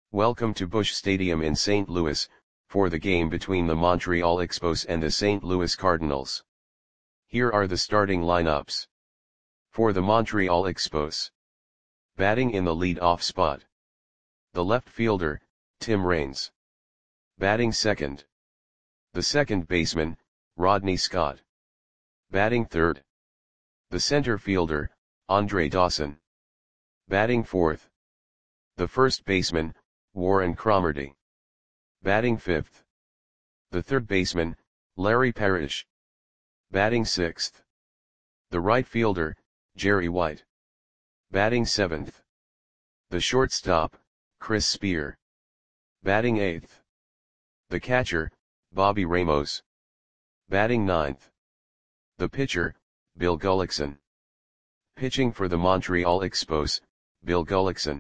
Welcome to Busch Stadium in St. Louis, for the game between the Montreal Expos and the St. Louis Cardinals. Here are the starting lineups. For the Montreal Expos. Batting in the lead-off spot. The left fielder, Tim Raines. Batting second. The second baseman, Rodney Scott. Batting third. The center fielder, Andre Dawson. Batting fourth. The first baseman, Warren Cromartie. Batting fifth. The third baseman, Larry Parrish. Batting sixth. The right fielder, Jerry White. Batting seventh. The shortstop, Chris Spear. Batting eighth. The catcher, Bobby Ramos. Batting ninth. The pitcher, Bill Gullickson. Pitching for the Montreal Expos, Bill Gullickson.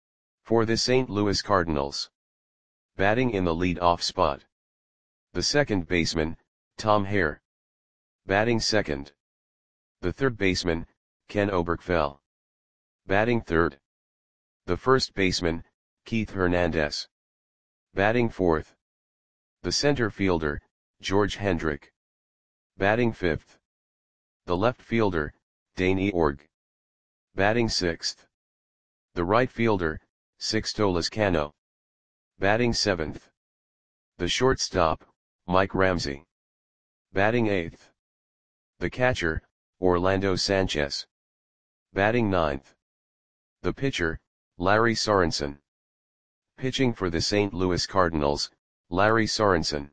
For the St. Louis Cardinals. Batting in the lead-off spot. The second baseman, Tom Hare. Batting second. The third baseman, Ken Oberkfell. Batting third. The first baseman, Keith Hernandez. Batting fourth. The center fielder, George Hendrick. Batting fifth. The left fielder, Dane Eorg. Batting sixth. The right fielder, Sixto Lezcano. Batting seventh. The shortstop, Mike Ramsey. Batting eighth. The catcher, Orlando Sanchez. Batting ninth. The pitcher, Larry Sorensen. Pitching for the St. Louis Cardinals, Larry Sorensen.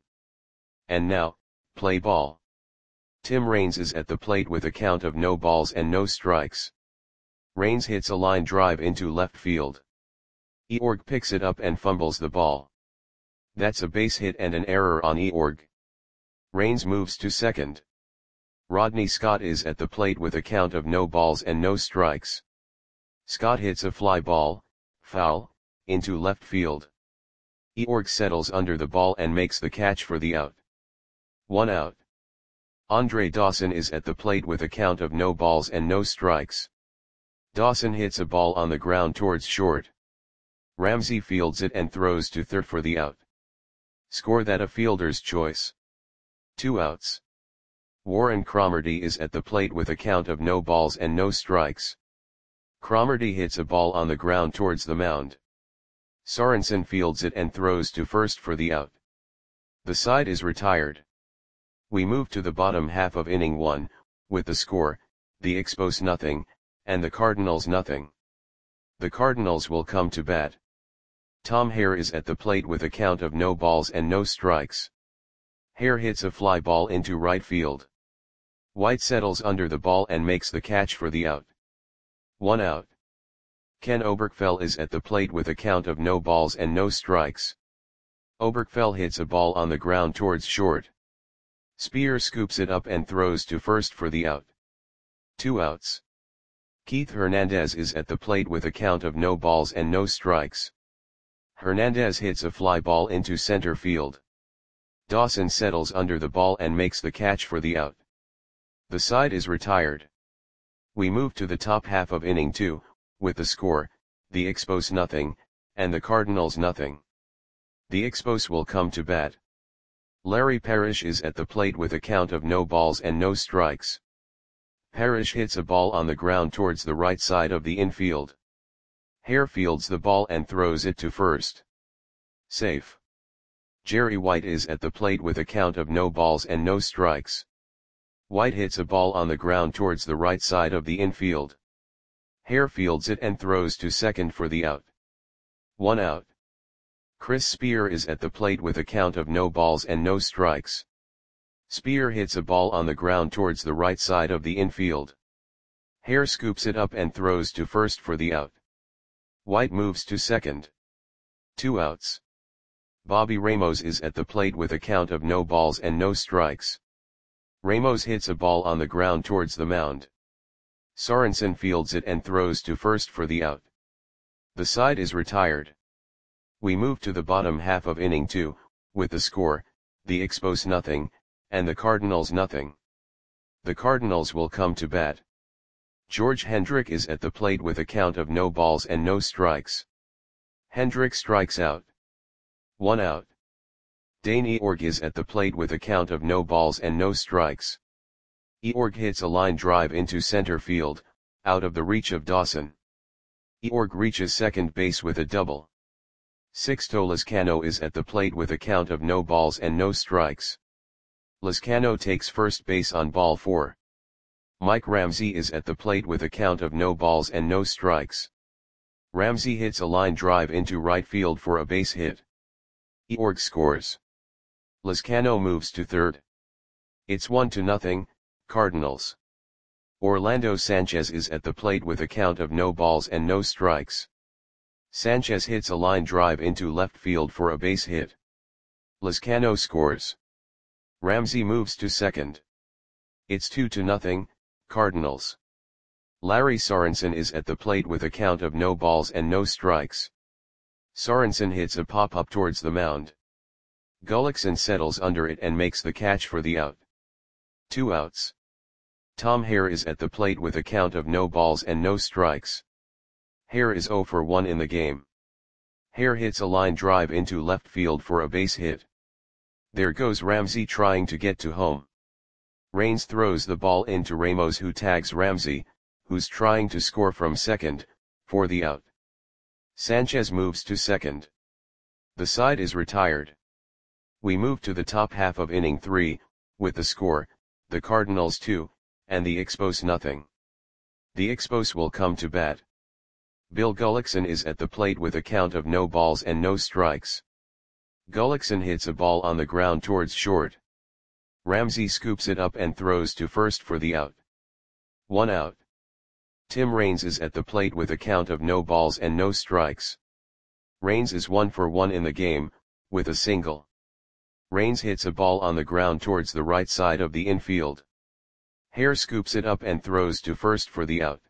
And now, play ball. Tim Raines is at the plate with a count of no balls and no strikes. Raines hits a line drive into left field. Eorg picks it up and fumbles the ball. That's a base hit and an error on Eorg. Raines moves to second. Rodney Scott is at the plate with a count of no balls and no strikes. Scott hits a fly ball, foul, into left field. Eorg settles under the ball and makes the catch for the out. 1 out. Andre Dawson is at the plate with a count of no balls and no strikes. Dawson hits a ball on the ground towards short. Ramsey fields it and throws to third for the out. Score that a fielder's choice. 2 outs. Warren Cromartie is at the plate with a count of no balls and no strikes. Cromartie hits a ball on the ground towards the mound. Sorensen fields it and throws to first for the out. The side is retired. We move to the bottom half of inning 1, with the score, the Expos nothing, and the Cardinals nothing. The Cardinals will come to bat. Tom Hare is at the plate with a count of no balls and no strikes. Hare hits a fly ball into right field. White settles under the ball and makes the catch for the out. 1 out. Ken Oberkfell is at the plate with a count of no balls and no strikes. Oberkfell hits a ball on the ground towards short. Spear scoops it up and throws to first for the out. 2 outs. Keith Hernandez is at the plate with a count of no balls and no strikes. Hernandez hits a fly ball into center field. Dawson settles under the ball and makes the catch for the out. The side is retired. We move to the top half of inning 2, with the score, the Expos nothing, and the Cardinals nothing. The Expos will come to bat. Larry Parrish is at the plate with a count of no balls and no strikes. Parrish hits a ball on the ground towards the right side of the infield. Hare fields the ball and throws it to first. Safe. Jerry White is at the plate with a count of no balls and no strikes. White hits a ball on the ground towards the right side of the infield. Hare fields it and throws to second for the out. 1 out. Chris Spear is at the plate with a count of no balls and no strikes. Spear hits a ball on the ground towards the right side of the infield. Hare scoops it up and throws to first for the out. White moves to second. 2 outs. Bobby Ramos is at the plate with a count of no balls and no strikes. Ramos hits a ball on the ground towards the mound. Sorensen fields it and throws to first for the out. The side is retired. We move to the bottom half of inning 2, with the score, the Expos nothing, and the Cardinals nothing. The Cardinals will come to bat. George Hendrick is at the plate with a count of no balls and no strikes. Hendrick strikes out. 1 out. Dane Eorg is at the plate with a count of no balls and no strikes. Eorg hits a line drive into center field, out of the reach of Dawson. Eorg reaches second base with a double. Sixto Lezcano is at the plate with a count of no balls and no strikes. Lezcano takes first base on ball 4. Mike Ramsey is at the plate with a count of no balls and no strikes. Ramsey hits a line drive into right field for a base hit. Eorg scores. Lezcano moves to third. It's 1-0, Cardinals. Orlando Sanchez is at the plate with a count of no balls and no strikes. Sanchez hits a line drive into left field for a base hit. Lezcano scores. Ramsey moves to second. It's 2-0, Cardinals. Larry Sorensen is at the plate with a count of no balls and no strikes. Sorensen hits a pop-up towards the mound. Gullickson settles under it and makes the catch for the out. 2 outs. Tom Hare is at the plate with a count of no balls and no strikes. Hare is 0 for 1 in the game. Hare hits a line drive into left field for a base hit. There goes Ramsey trying to get to home. Raines throws the ball into Ramos, who tags Ramsey, who's trying to score from second, for the out. Sanchez moves to second. The side is retired. We move to the top half of inning 3, with the score, the Cardinals 2, and the Expos nothing. The Expos will come to bat. Bill Gullickson is at the plate with a count of no balls and no strikes. Gullickson hits a ball on the ground towards short. Ramsey scoops it up and throws to first for the out. 1 out. Tim Raines is at the plate with a count of no balls and no strikes. Raines is 1 for 1 in the game, with a single. Raines hits a ball on the ground towards the right side of the infield. Hare scoops it up and throws to first for the out.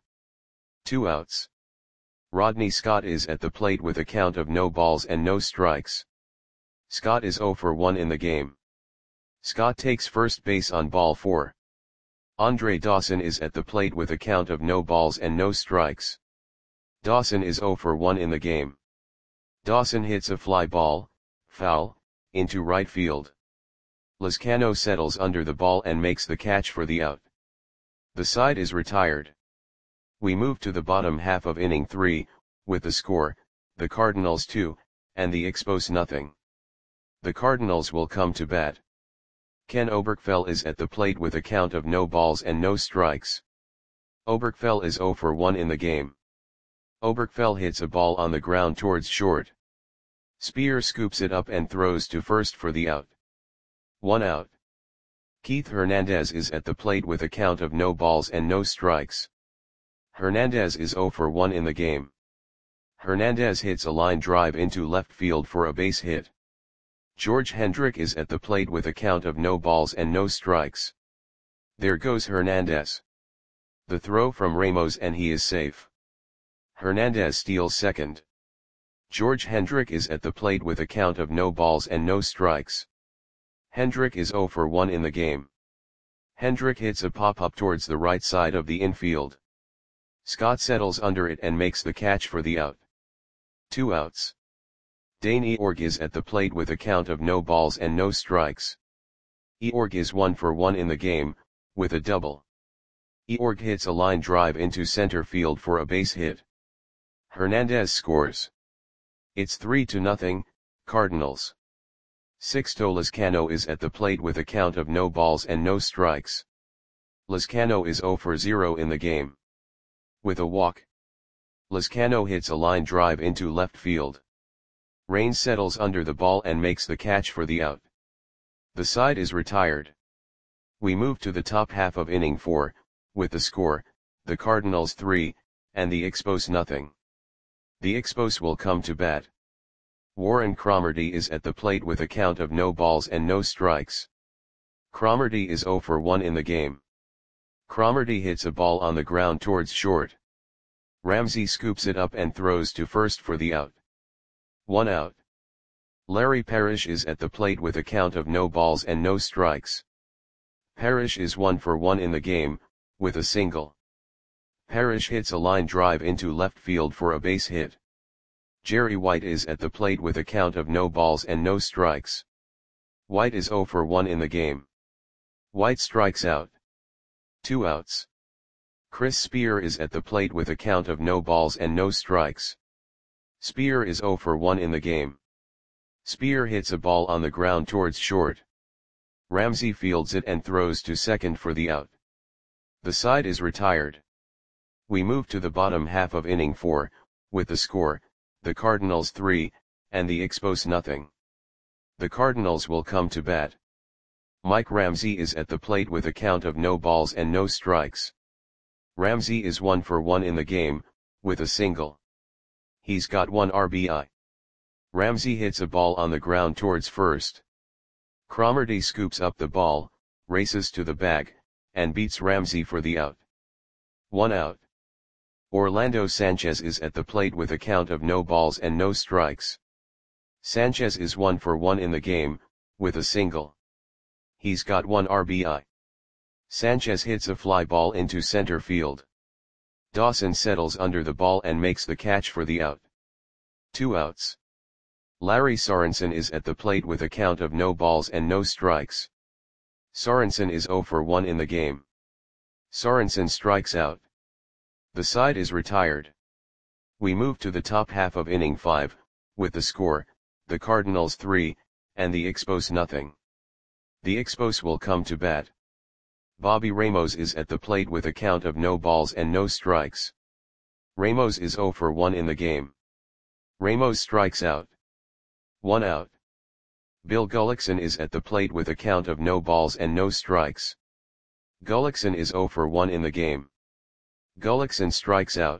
2 outs. Rodney Scott is at the plate with a count of no balls and no strikes. Scott is 0 for 1 in the game. Scott takes first base on ball 4. Andre Dawson is at the plate with a count of no balls and no strikes. Dawson is 0 for 1 in the game. Dawson hits a fly ball, foul, into right field. Lezcano settles under the ball and makes the catch for the out. The side is retired. We move to the bottom half of inning 3, with the score, the Cardinals 2, and the Expos nothing. The Cardinals will come to bat. Ken Oberkfell is at the plate with a count of no balls and no strikes. Oberkfell is 0 for 1 in the game. Oberkfell hits a ball on the ground towards short. Spear scoops it up and throws to first for the out. 1 out. Keith Hernandez is at the plate with a count of no balls and no strikes. Hernandez is 0 for 1 in the game. Hernandez hits a line drive into left field for a base hit. George Hendrick is at the plate with a count of no balls and no strikes. There goes Hernandez. The throw from Ramos and he is safe. Hernandez steals second. George Hendrick is at the plate with a count of no balls and no strikes. Hendrick is 0 for 1 in the game. Hendrick hits a pop-up towards the right side of the infield. Scott settles under it and makes the catch for the out. 2 outs. Dane Eorg is at the plate with a count of no balls and no strikes. Eorg is 1 for 1 in the game, with a double. Eorg hits a line drive into center field for a base hit. Hernandez scores. It's 3-0, Cardinals. Sixto Lezcano is at the plate with a count of no balls and no strikes. Lezcano is 0 for 0 in the game. With a walk. Lezcano hits a line drive into left field. Raines settles under the ball and makes the catch for the out. The side is retired. We move to the top half of inning 4, with the score, the Cardinals 3, and the Expos nothing. The Expos will come to bat. Warren Cromartie is at the plate with a count of no balls and no strikes. Cromartie is 0 for 1 in the game. Cromartie hits a ball on the ground towards short. Ramsey scoops it up and throws to first for the out. 1 out. Larry Parrish is at the plate with a count of no balls and no strikes. Parrish is 1 for 1 in the game, with a single. Parrish hits a line drive into left field for a base hit. Jerry White is at the plate with a count of no balls and no strikes. White is 0 for 1 in the game. White strikes out. 2 outs. Chris Spear is at the plate with a count of no balls and no strikes. Spear is 0 for 1 in the game. Spear hits a ball on the ground towards short. Ramsey fields it and throws to second for the out. The side is retired. We move to the bottom half of inning 4, with the score, the Cardinals 3, and the Expos nothing. The Cardinals will come to bat. Mike Ramsey is at the plate with a count of no balls and no strikes. Ramsey is 1 for 1 in the game, with a single. He's got 1 RBI. Ramsey hits a ball on the ground towards first. Cromartie scoops up the ball, races to the bag, and beats Ramsey for the out. 1 out. Orlando Sanchez is at the plate with a count of no balls and no strikes. Sanchez is 1 for 1 in the game, with a single. He's got 1 RBI. Sanchez hits a fly ball into center field. Dawson settles under the ball and makes the catch for the out. 2 outs. Larry Sorensen is at the plate with a count of no balls and no strikes. Sorensen is 0 for 1 in the game. Sorensen strikes out. The side is retired. We move to the top half of inning 5, with the score, the Cardinals 3, and the Expos nothing. The Expos will come to bat. Bobby Ramos is at the plate with a count of no balls and no strikes. Ramos is 0 for 1 in the game. Ramos strikes out. 1 out. Bill Gullickson is at the plate with a count of no balls and no strikes. Gullickson is 0 for 1 in the game. Gullickson strikes out.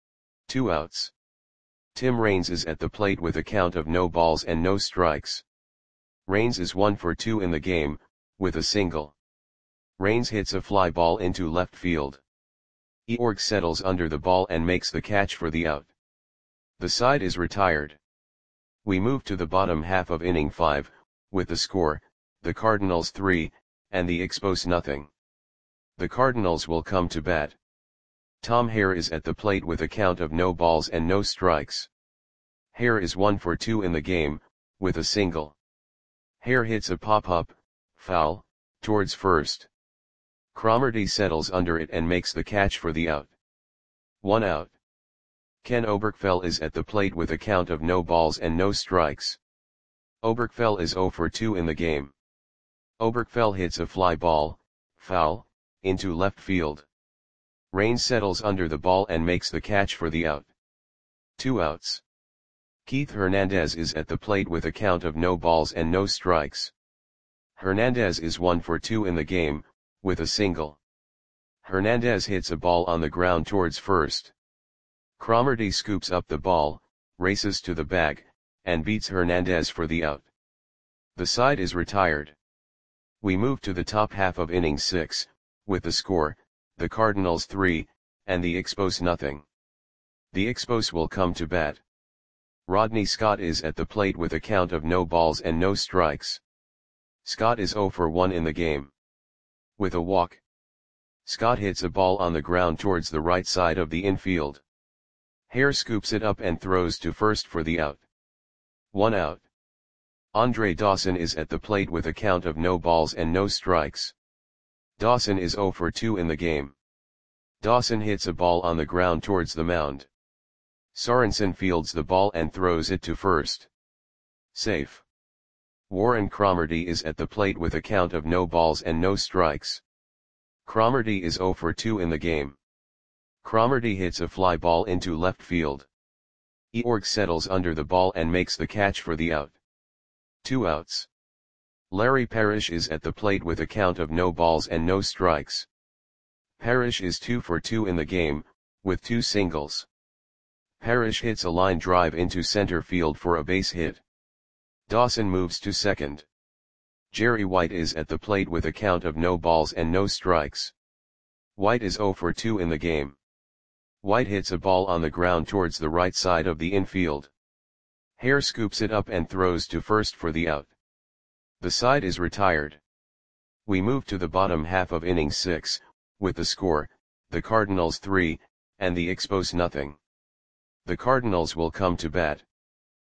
2 outs. Tim Raines is at the plate with a count of no balls and no strikes. Raines is 1 for 2 in the game, with a single. Raines hits a fly ball into left field. Eorg settles under the ball and makes the catch for the out. The side is retired. We move to the bottom half of inning 5, with the score, the Cardinals 3, and the Expos nothing. The Cardinals will come to bat. Tom Hare is at the plate with a count of no balls and no strikes. Hare is 1 for 2 in the game, with a single. Hare hits a pop-up, foul, towards first. Cromartie settles under it and makes the catch for the out. 1 out. Ken Oberkfell is at the plate with a count of no balls and no strikes. Oberkfell is 0 for 2 in the game. Oberkfell hits a fly ball, foul, into left field. Raines settles under the ball and makes the catch for the out. 2 outs. Keith Hernandez is at the plate with a count of no balls and no strikes. Hernandez is 1 for 2 in the game, with a single. Hernandez hits a ball on the ground towards first. Cromartie scoops up the ball, races to the bag, and beats Hernandez for the out. The side is retired. We move to the top half of inning 6, with the score, the Cardinals 3, and the Expos nothing. The Expos will come to bat. Rodney Scott is at the plate with a count of no balls and no strikes. Scott is 0 for 1 in the game. With a walk. Scott hits a ball on the ground towards the right side of the infield. Hare scoops it up and throws to first for the out. 1 out. Andre Dawson is at the plate with a count of no balls and no strikes. Dawson is 0 for 2 in the game. Dawson hits a ball on the ground towards the mound. Sorensen fields the ball and throws it to first. Safe. Warren Cromartie is at the plate with a count of no balls and no strikes. Cromartie is 0 for 2 in the game. Cromartie hits a fly ball into left field. Eorg settles under the ball and makes the catch for the out. 2 outs. Larry Parrish is at the plate with a count of no balls and no strikes. Parrish is 2 for 2 in the game, with 2 singles. Parrish hits a line drive into center field for a base hit. Dawson moves to second. Jerry White is at the plate with a count of no balls and no strikes. White is 0 for 2 in the game. White hits a ball on the ground towards the right side of the infield. Hare scoops it up and throws to first for the out. The side is retired. We move to the bottom half of inning 6, with the score, the Cardinals 3, and the Expos nothing. The Cardinals will come to bat.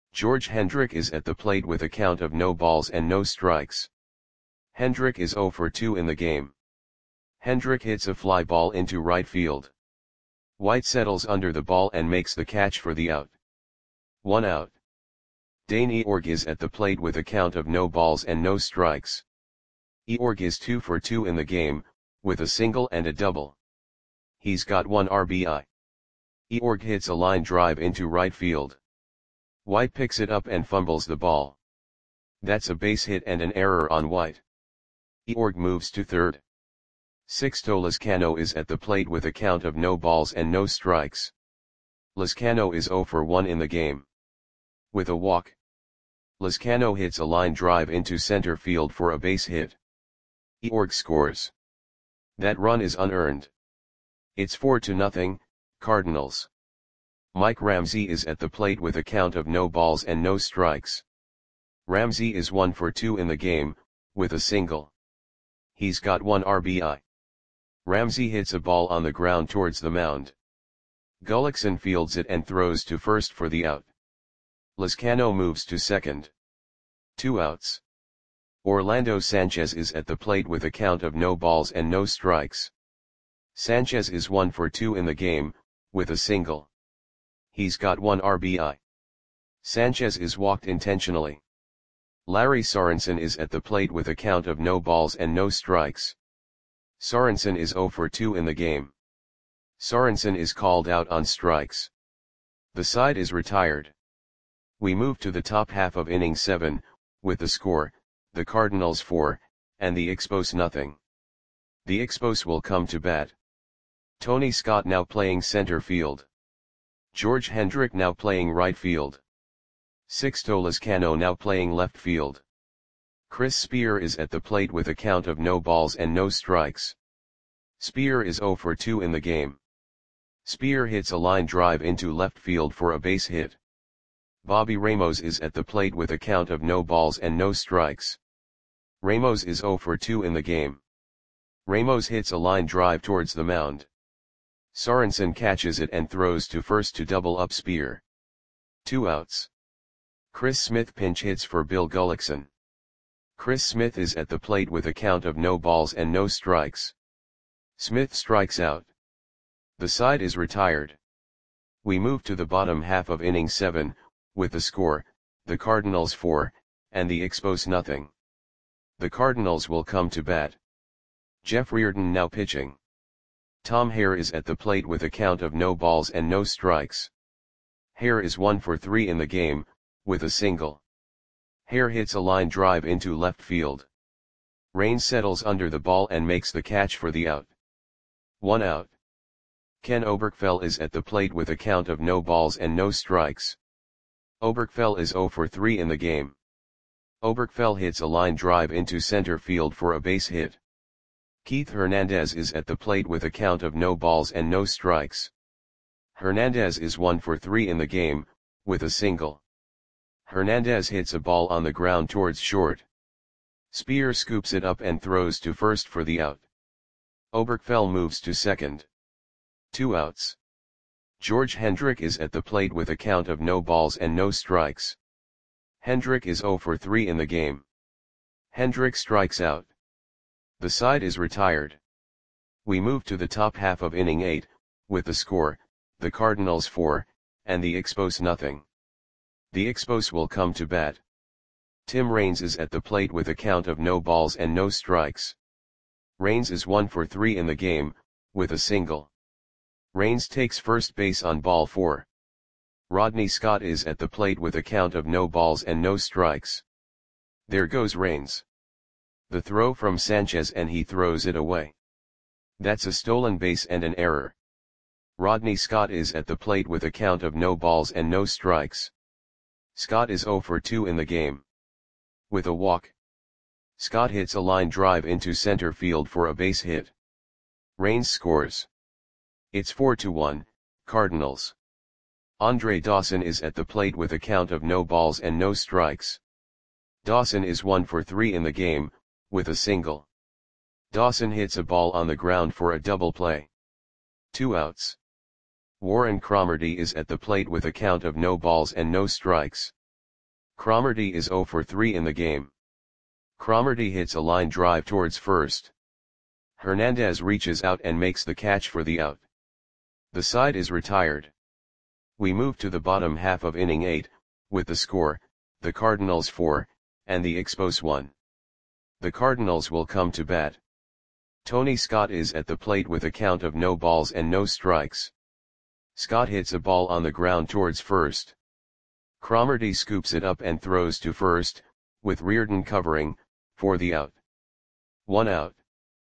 George Hendrick is at the plate with a count of no balls and no strikes. Hendrick is 0 for 2 in the game. Hendrick hits a fly ball into right field. White settles under the ball and makes the catch for the out. 1 out. Dane Eorg is at the plate with a count of no balls and no strikes. Eorg is 2 for 2 in the game, with a single and a double. He's got 1 RBI. Eorg hits a line drive into right field. White picks it up and fumbles the ball. That's a base hit and an error on White. Eorg moves to third. Sixto Lezcano is at the plate with a count of no balls and no strikes. Lezcano is 0 for 1 in the game. With a walk, Lezcano hits a line drive into center field for a base hit. Eorg scores. That run is unearned. It's 4-0, Cardinals. Mike Ramsey is at the plate with a count of no balls and no strikes. Ramsey is 1 for 2 in the game, with a single. He's got 1 RBI. Ramsey hits a ball on the ground towards the mound. Gullickson fields it and throws to first for the out. Lezcano moves to second. 2 outs. Orlando Sanchez is at the plate with a count of no balls and no strikes. Sanchez is 1 for 2 in the game, with a single. He's got 1 RBI. Sanchez is walked intentionally. Larry Sorensen is at the plate with a count of no balls and no strikes. Sorensen is 0 for 2 in the game. Sorensen is called out on strikes. The side is retired. We move to the top half of inning 7, with the score, the Cardinals 4, and the Expos nothing. The Expos will come to bat. Tony Scott now playing center field. George Hendrick now playing right field. Sixto Lezcano now playing left field. Chris Spear is at the plate with a count of no balls and no strikes. Spear is 0 for 2 in the game. Spear hits a line drive into left field for a base hit. Bobby Ramos is at the plate with a count of no balls and no strikes. Ramos is 0 for 2 in the game. Ramos hits a line drive towards the mound. Sorensen catches it and throws to first to double up Spear. 2 outs. Chris Smith pinch hits for Bill Gullickson. Chris Smith is at the plate with a count of no balls and no strikes. Smith strikes out. The side is retired. We move to the bottom half of inning 7, with the score, the Cardinals 4, and the Expos nothing. The Cardinals will come to bat. Jeff Reardon now pitching. Tom Hare is at the plate with a count of no balls and no strikes. Hare is 1 for 3 in the game, with a single. Hare hits a line drive into left field. Raines settles under the ball and makes the catch for the out. 1 out. Ken Oberkfell is at the plate with a count of no balls and no strikes. Oberkfell is 0 for 3 in the game. Oberkfell hits a line drive into center field for a base hit. Keith Hernandez is at the plate with a count of no balls and no strikes. Hernandez is 1 for 3 in the game, with a single. Hernandez hits a ball on the ground towards short. Spear scoops it up and throws to first for the out. Oberkfell moves to second. 2 outs. George Hendrick is at the plate with a count of no balls and no strikes. Hendrick is 0 for 3 in the game. Hendrick strikes out. The side is retired. We move to the top half of inning 8, with the score, the Cardinals 4, and the Expos nothing. The Expos will come to bat. Tim Raines is at the plate with a count of no balls and no strikes. Raines is 1 for 3 in the game, with a single. Raines takes first base on ball 4. Rodney Scott is at the plate with a count of no balls and no strikes. There goes Raines. The throw from Sanchez and he throws it away. That's a stolen base and an error. Rodney Scott is at the plate with a count of no balls and no strikes. Scott is 0 for 2 in the game. With a walk, Scott hits a line drive into center field for a base hit. Raines scores. It's 4-1, Cardinals. Andre Dawson is at the plate with a count of no balls and no strikes. Dawson is 1 for 3 in the game, with a single. Dawson hits a ball on the ground for a double play. 2 outs. Warren Cromartie is at the plate with a count of no balls and no strikes. Cromartie is 0 for 3 in the game. Cromartie hits a line drive towards first. Hernandez reaches out and makes the catch for the out. The side is retired. We move to the bottom half of inning 8, with the score, the Cardinals 4, and the Expos 1. The Cardinals will come to bat. Tony Scott is at the plate with a count of no balls and no strikes. Scott hits a ball on the ground towards first. Cromartie scoops it up and throws to first, with Reardon covering, for the out. 1 out.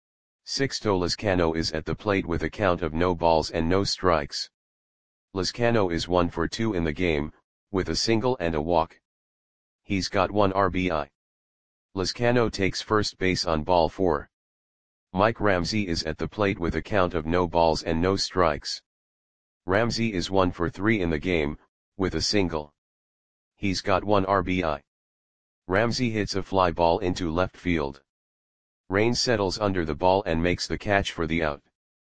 Sixto Lezcano is at the plate with a count of no balls and no strikes. Lezcano is 1 for 2 in the game, with a single and a walk. He's got 1 RBI. Lezcano takes first base on ball 4. Mike Ramsey is at the plate with a count of no balls and no strikes. Ramsey is 1 for 3 in the game, with a single. He's got 1 RBI. Ramsey hits a fly ball into left field. Raines settles under the ball and makes the catch for the out.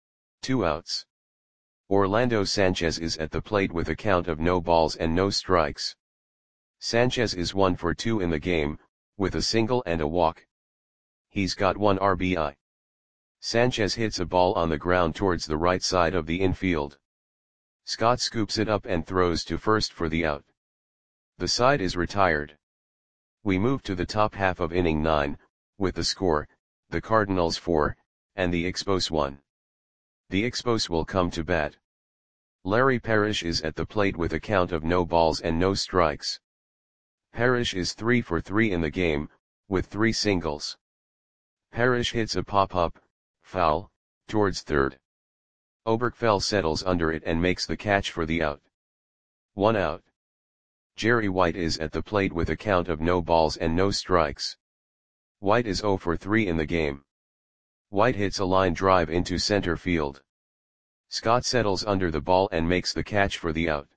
2 outs. Orlando Sanchez is at the plate with a count of no balls and no strikes. Sanchez is 1 for 2 in the game, with a single and a walk. He's got 1 RBI. Sanchez hits a ball on the ground towards the right side of the infield. Scott scoops it up and throws to first for the out. The side is retired. We move to the top half of inning 9, with the score, the Cardinals 4, and the Expos 1. The Expos will come to bat. Larry Parrish is at the plate with a count of no balls and no strikes. Parrish is 3 for 3 in the game, with 3 singles. Parrish hits a pop-up, foul, towards third. Oberkfell settles under it and makes the catch for the out. 1 out. Jerry White is at the plate with a count of no balls and no strikes. White is 0 for 3 in the game. White hits a line drive into center field. Scott settles under the ball and makes the catch for the out.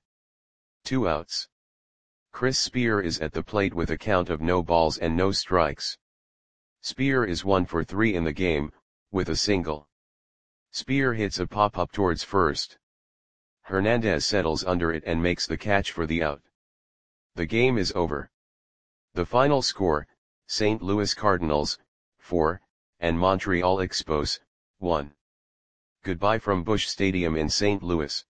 2 outs. Chris Spear is at the plate with a count of no balls and no strikes. Spear is 1 for 3 in the game, with a single. Spear hits a pop-up towards first. Hernandez settles under it and makes the catch for the out. The game is over. The final score, St. Louis Cardinals, 4, and Montreal Expos, 1. Goodbye from Busch Stadium in St. Louis.